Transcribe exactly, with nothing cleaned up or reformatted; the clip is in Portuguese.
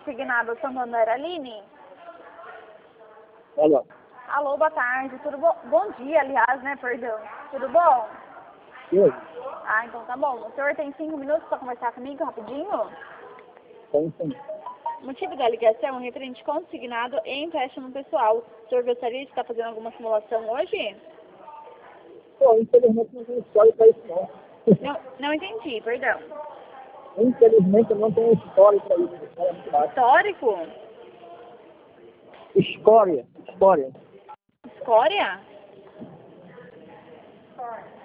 consignado Santander, Aline? Alô. Alô, boa tarde, tudo bom? Bom dia, aliás, né, perdão. Tudo bom? Oi. Ah, então tá bom. O senhor tem cinco minutos para conversar comigo rapidinho? Tem sim. O motivo da ligação é referente consignado e empréstimo pessoal. O senhor gostaria de estar fazendo alguma simulação hoje? Pô, infelizmente não tenho história para isso não. Não, não entendi, perdão. Infelizmente eu não tenho história para isso. É muito baixo. Histórico? História. História. Escória?